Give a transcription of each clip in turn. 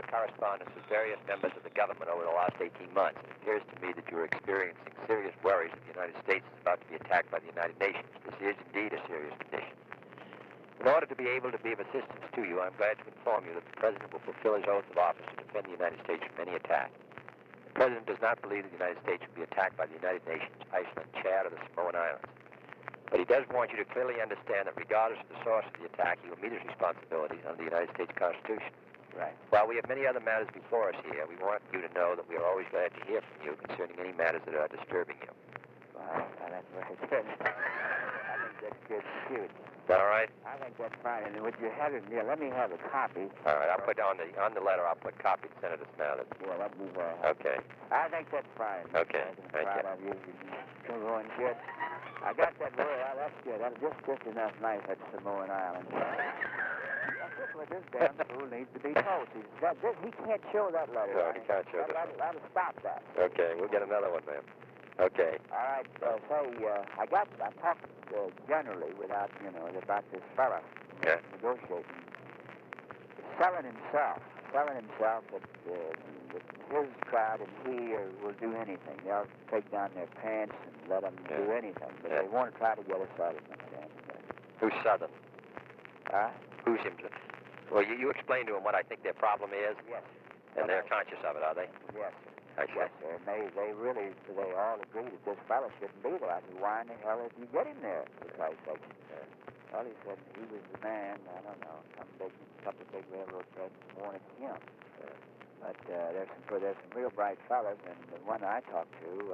correspondence with various members of the government over the last 18 months. It appears to me that you're experiencing serious worries that the United States is about to be attacked by the United Nations. This is indeed a serious condition. In order to be able to be of assistance to you, I'm glad to inform you that the President will fulfill his oath of office to defend the United States from any attack. The President does not believe that the United States will be attacked by the United Nations, Iceland, Chad, or the Samoan Islands. But he does want you to clearly understand that regardless of the source of the attack, he will meet his responsibilities under the United States Constitution. Right. While we have many other matters before us here, we want you to know that we are always glad to hear from you concerning any matters that are disturbing you. Well, that's very good. I think that's good too. Is that all right? I think that's fine. And would you have it? Yeah, let me have a copy. All right, I'll put on the letter. I'll put copy to Senator Smalley. Yeah, that'd be very helpful. Okay. I think that's fine. Okay. Thank you. You're going good. I got that word. That's good. That's just enough nice at Samoan Island. That's just what this damn fool needs to be told. He can't show that letter. No, he can't show that. That'll stop that. Okay, we'll get another one then. Okay. All right. I talked generally without, about this fella. Yeah. Negotiating. Selling himself that his crowd and he will do anything. They'll take down their pants and let them do anything. But they won't try to get us out of it. Who's Southern? Huh? Who's him? Well, you explain to him what I think their problem is. Yes. And they're conscious of it, are they? Yes, sir. I see. Yes, sir. And they all agree that this fellow shouldn't be there. I said, why in the hell did you get him there, for Christ's sake? Well, he said he was the man, I don't know, couple of big railroad threads wanted him. But there's some real bright fellas, and the one I talked to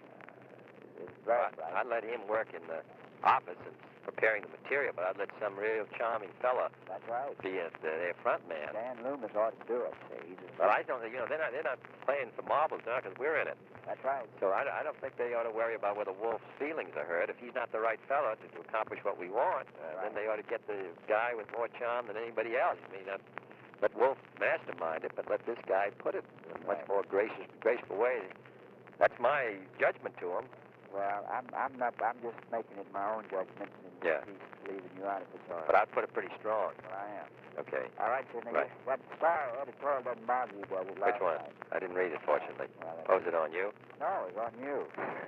is very bright. I'd let him work in the office and preparing the material, but I'd let some real charming fella That's right. be their front man. Dan Loomis ought to do it. But I don't, they're not playing for marbles now because we're in it. That's right. So I don't think they ought to worry about whether Wolf's feelings are hurt. If he's not the right fellow to accomplish what we want, then they ought to get the guy with more charm than anybody else. I mean, let Wolf mastermind it, but let this guy put it in a much more graceful way. That's my judgment to him. Well, I'm just making it my own judgment, and he's leaving you out of it. But I'd put it pretty strong. Well, I am. Okay. All right, Sidney. Right. That star editorial doesn't bother you, does it? Which one? I didn't read it, fortunately. Well, was it on you? No, it was on you.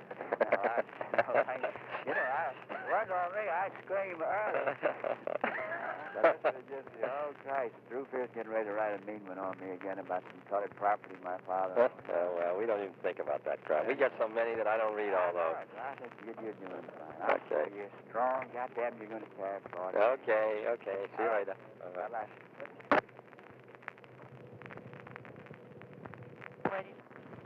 It was on me. I screamed early. But this is just, oh, Christ. Drew Pierce getting ready to write a mean one on me again about some colored property my father owned. Well, we don't even think about that crap. We get so many that I don't read all those. I think you're doing fine. Okay. You're strong. Goddamn, you're going to carry forward. Okay. See you later. Bye-bye. Ready?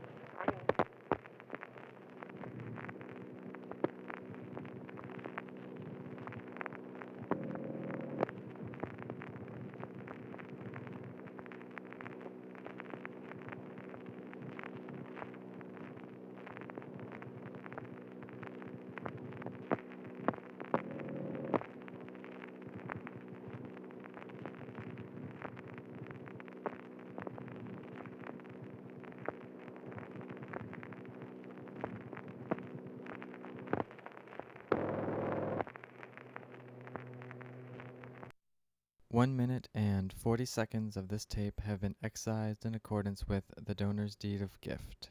One minute and 40 seconds of this tape have been excised in accordance with the donor's deed of gift.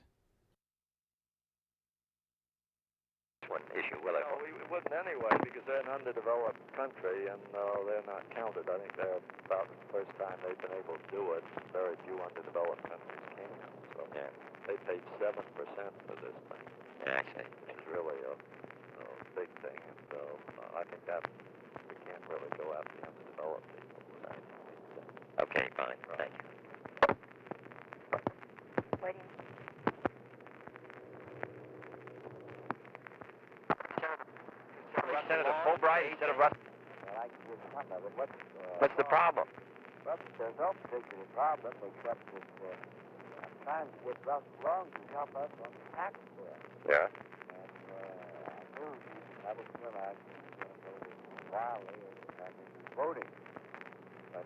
One issue, will it? No, we wouldn't anyway, because they're an underdeveloped country, and they're not counted. I think they're about the first time they've been able to do it. Very few underdeveloped countries can. So they paid 7% for this thing. Actually. Which is really a big thing. And so I think that we can't really go after the underdeveloped people. Right. Okay, fine. Right. Thank you. Waiting. Senator Fulbright instead of Russ. Well, I can give some of it. What's the problem? Well, there's no particular problem except that I'm trying to get Russ Long to help us on the tax bill. Yeah. And I knew I didn't realize he was going to go to Wiley or voting. But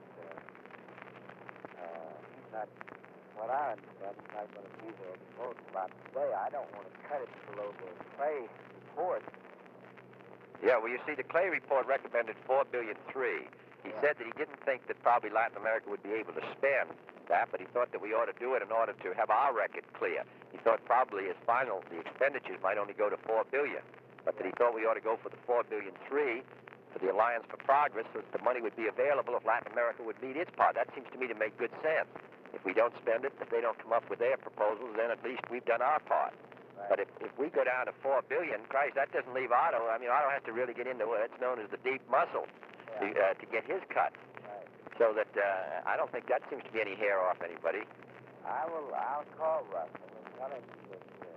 he's not, what I understand, he's not going to be there to vote about today. I don't want to cut it below the Clay report. Yeah, well, you see, the Clay report recommended $4.3 billion. He said that he didn't think that probably Latin America would be able to spend that, but he thought that we ought to do it in order to have our record clear. He thought probably as final, the expenditures might only go to $4 billion, but that he thought we ought to go for the $4.3 billion for the Alliance for Progress, so that the money would be available if Latin America would meet its part. That seems to me to make good sense. If we don't spend it, if they don't come up with their proposals, then at least we've done our part. Right. But if we go down to $4 billion, Christ, that doesn't leave Otto. I mean, Otto has to really get into what's known as the deep muscle to get his cut. Right. So that I don't think that seems to be any hair off anybody. I'll call Russell and tell him that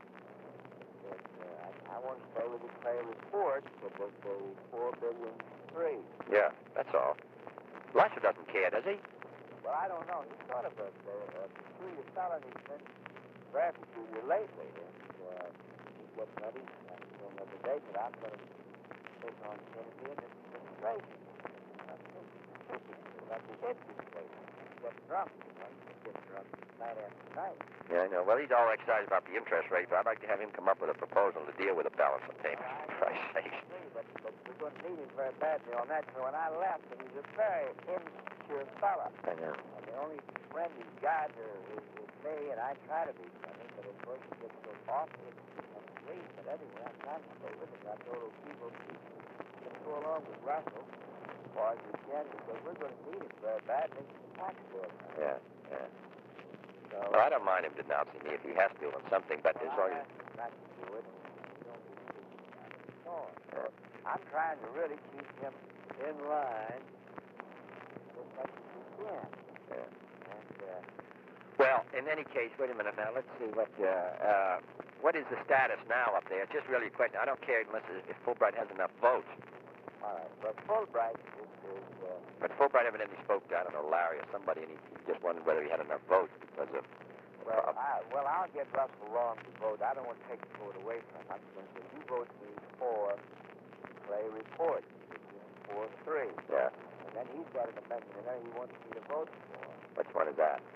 I want to stay with the Clay report for the $4.3 billion. Yeah, that's all. Lusher doesn't care, does he? Well, I don't know. He's sort of a peculiar fellow. He's been very peculiar lately. And he's getting ready. I told him the other day that I'm going to take on Kennedy and administration. I'm thinking about the administration. He's getting drunk. He's getting drunk night after night. Yeah, I know. Well, he's all excited about the interest rate, but I'd like to have him come up with a proposal to deal with a balance of payments, for Christ's sake. But we're going to need him very badly on that. So when I left, and he's a very insecure fellow. I know. And the only friend he's got is me, and I try to be friendly, but of course he gets so awful and leave. But anyway, I'm trying to stay with him. I told those people to go along with Russell as far as we can, because we're going to need him very badly for the tax bill. Yeah, yeah. So, Well, I don't mind him denouncing me if he has to on something, but as long as... not to do it, you don't be speaking out of the door. So I'm trying to really keep him in line as much as we can. Yeah. And, Well, in any case, wait a minute now. Let's see what is the status now up there. It's just really a question. I don't care unless if Fulbright has enough votes. all right, but Fulbright is But Fulbright evidently spoke to, I don't know, Larry or somebody, and he just wondered whether he had enough votes because of... I'll get Russell Long to vote. I don't want to take the vote away from him. I'm going to say, you vote me for Clay report, 4-3. Yeah. And then he's got an amendment in there he wants me to vote for. Which one is that?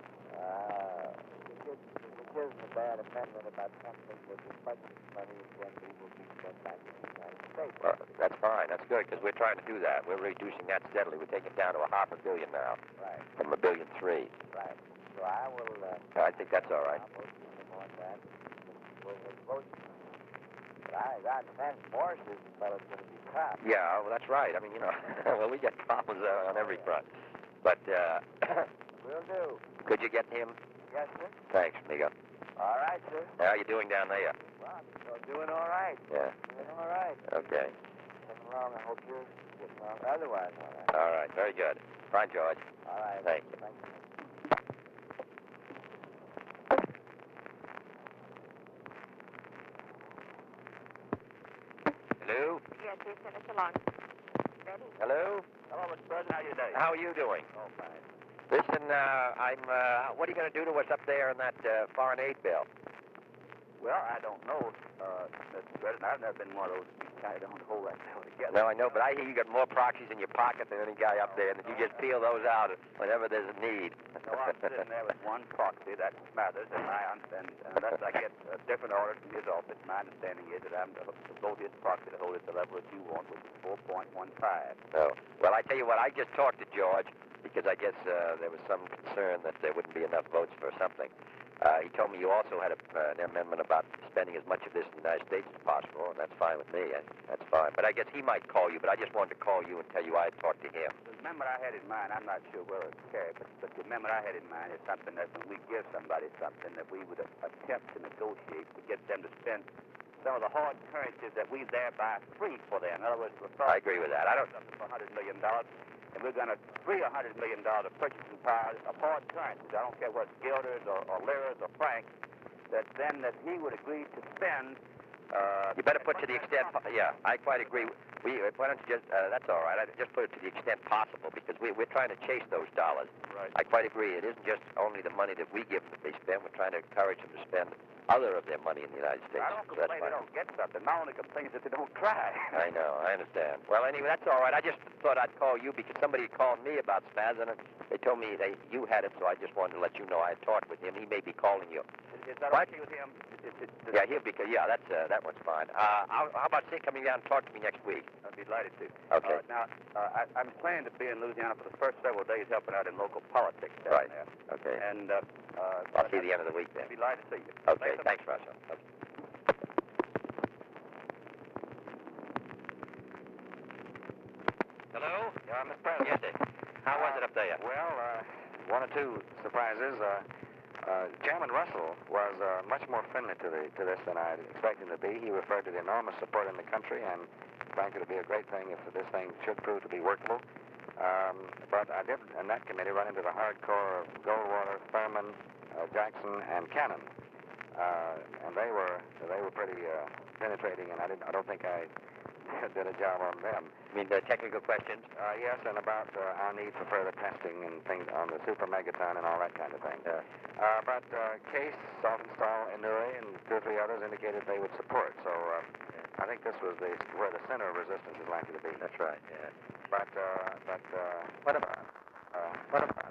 It isn't a bad amendment about something with as much money as when we will be sent back to the United States. Well, that's fine. That's good, because we're trying to do that. We're reducing that steadily. We're taking it down to $500 million now Right, from $1.3 billion. right. So I will... I think that's all right. I'll vote with him on that. Go ahead and vote. But I understand Morris is the fellow's going to be caught. Yeah, well, that's right. I mean, you know, well, we get problems on every front. But Will do. could you get him? Yes, sir. Thanks, amigo. All right, sir. How you doing down there? Well, I'm doing all right. Yeah. Doing all right. Okay. Coming along. I hope you're getting along otherwise all right. All right. Very good. Fine, George. All right. Thank you. Thank you. Hello? Yes, yes, send us along. Ready? Hello? Hello, Mr. President. How are you today? How are you doing? Oh, fine. Listen, what are you going to do to us up there in that foreign aid bill? Well, I don't know, Mr. President. I've never been one of those people kind of don't hold that bill together. No, I know, but I hear you got more proxies in your pocket than any guy up there, and that you just peel those out whenever there's a need. No, I'm sitting there with one proxy, that Smathers, and I understand, unless I get a different order from his office, my understanding is that I'm to vote his proxy to hold it the level that you want, which is 4.15. Oh. Well, I tell you what, I just talked to George, because I guess there was some concern that there wouldn't be enough votes for something. He told me you also had an amendment about spending as much of this in the United States as possible, and that's fine with me. That's fine. But I guess he might call you, but I just wanted to call you and tell you I had talked to him. The amendment I had in mind, I'm not sure where it's carried, but the amendment I had in mind is something that when we give somebody something, that we would attempt to negotiate to get them to spend some of the hard currencies that we thereby free for them. In other words, I agree with that. I don't... something for $100 million, and we're going to free $100 million of purchasing power of hard currencies. I don't care whether it's guilders or liras or francs, that he would agree to spend. You better put to the extent... Yeah, I quite agree. Why don't you just... that's all right. Just put it to the extent possible, because we're trying to chase those dollars. Right. I quite agree. It isn't just only the money that we give them that they spend. We're trying to encourage them to spend other of their money in the United States. I don't So that's complain they fine. don't get something. My only complaint is that they don't try. I know, I understand. Well, anyway, that's all right. I just thought I'd call you because somebody called me about spaz, and they told me you had it, so I just wanted to let you know I had talked with him. He may be calling you. Is that What? okay with him? Yeah, that one's fine. How about say coming down and talk to me next week? I'd be delighted to. Okay. I'm planning to be in Louisiana for the first several days helping out in local politics down Right. there. Okay. And I'll see you the end of the week then. I'd be delighted to see you. Okay, thanks, Russell. Okay. Hello? Yeah, Mr. President. Yes, sir. How was it up there? Well, one or two surprises. Chairman Russell was much more friendly to this than I expected him to be. He referred to the enormous support in the country and frankly, it would be a great thing if this thing should prove to be workable. But I did, in that committee, run into the hardcore of Goldwater, Thurman, Jackson, and Cannon, and they were pretty penetrating, and I don't think I did a job on them. You mean the technical questions? Yes, and about our need for further testing and things on the super megaton and all that kind of thing. But Case, Saltonstall, Inouye, and two or three others indicated they would support. So I think this was where the center of resistance is likely to be. That's right, yeah. But What about